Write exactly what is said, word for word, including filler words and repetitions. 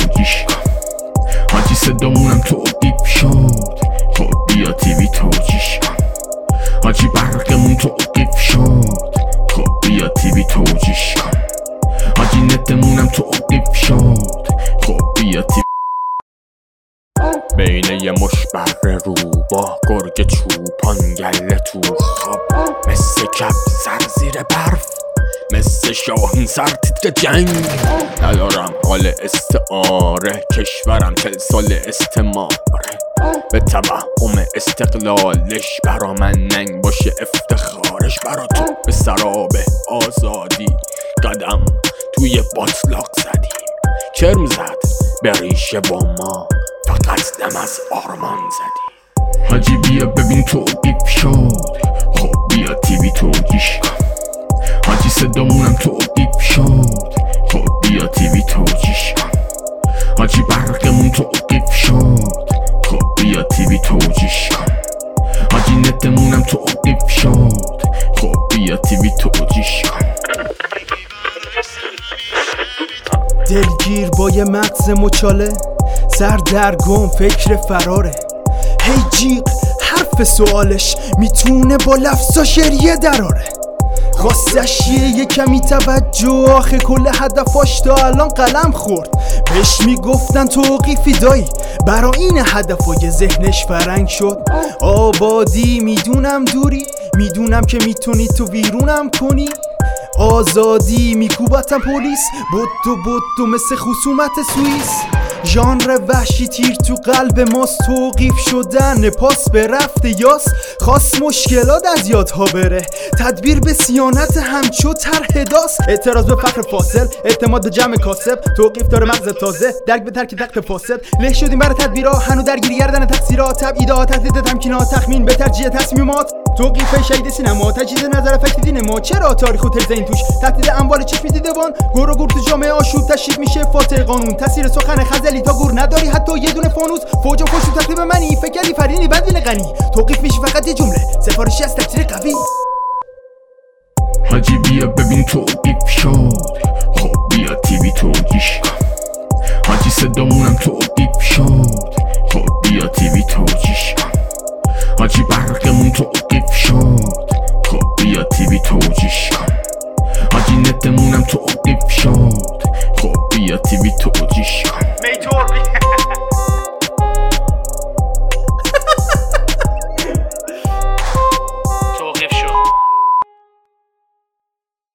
توجیش کن حاجی صدامونم توقیف شد خب بیا تیوی توجیش کن حاجی برقمون توقیف شد خب بیا تیوی توجیش کن حاجی نتمونم توقیف شد خب بیا تیوی بین یه مش بره رو با گرگ چوپان گله تو خواب مثل کپ سر زیر برف مثل شاهین سر تیتر جنگ ندارم حال استعاره کشورم چل سال استماره به توهم استقلالش برا من ننگ باشه افتخارش برا تو به سراب آزادی قدم توی باطلاق زدیم کرم زد به ریشه با ما فقط دم از آرمان زدیم حاجی بیا ببین توقیف شد خب بیا تیوی توجیش کن حاجی صدامونم توقیف شد خب بیا تیوی توجیش کن حاجی برقمون توقیف شد خب بیا تیوی توجیش کن حاجی نتمونم توقیف شد خب بیا تیوی توجیش کن دلگیر با یه مغز مچاله سردرگم فکر فراره هی جیغ حرف سوالش میتونه با لفظا شریه دراره خواستش یه کمی توجه آخه کل هدفاش تا الان قلم خورد بهش میگفتن توقیفی دایی برا این هدفای ذهنش فرنگ شد آبادی میدونم دوری میدونم که میتونی تو ویرونم کنی آزادی میکوبتم پلیس بودو بودو مثل خصومت سوئیس ژانر وحشی تیر تو قلب ماست توقیف شدن پاس به رفت یاس خاص مشکلات از یادها بره تدبیر به سیانت همچو طرح داست اعتراض به فقر فاصل اعتماد به جمع کاسب توقیف داره مغز تازه درک به ترک تخت فاسد له شدیم برای تدبیرها هنو درگیری گردن تقصیرات تبعیدات تهدید تمکینات تخمین به ترجیح تصمیمات توقیف شهید سینما تجدید نظر فکر دین ما چرا تاریخ و ترز این توش تهدید اموال چشم دیدبان گور و گور تو جامعه آشوب تشدید میشه فاتح قانون تاثیر سخن خزلی تا گور نداری حتی یه دونه فانوس فوج و فوش و تقریب منی فکری فرینی بدوین غنی توقیف میشه فقط یه جمله سفارشی از تکثیر قوی حاجی بیا ببین توقیف شد خب بیا تیوی توجیش کن حاجی صدامونم توقیف شد خب بیا تیوی توجیش کن حاجی برقمون توقیف شد خب بیا تیوی توجیش کن حاجی نتمونم توقیف شد خب بیا تیوی توجیش کن